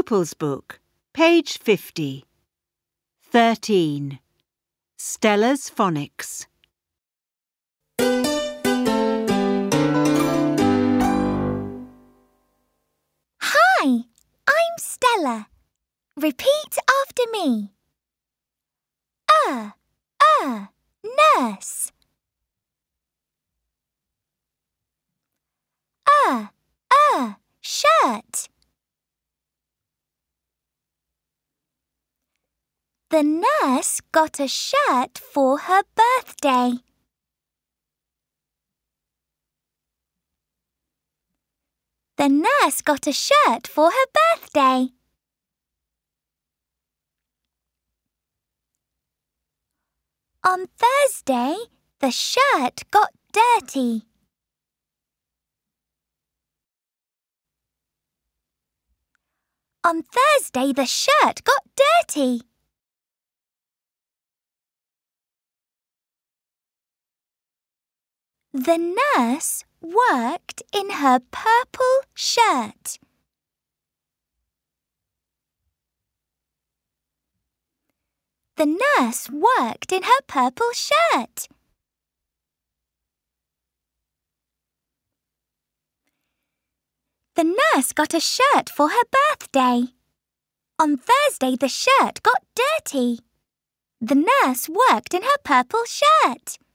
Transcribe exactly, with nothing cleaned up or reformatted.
Pupils Book, page fifty. thirteen. Stella's Phonics. Hi, I'm Stella. Repeat after me. Uh, uh, nurse. Uh, uh, shirt. The nurse got a shirt for her birthday. The nurse got a shirt for her birthday. On Thursday, the shirt got dirty. On Thursday, the shirt got dirty. The nurse worked in her purple shirt. The nurse worked in her purple shirt. The nurse got a shirt for her birthday. On Thursday, the shirt got dirty. The nurse worked in her purple shirt.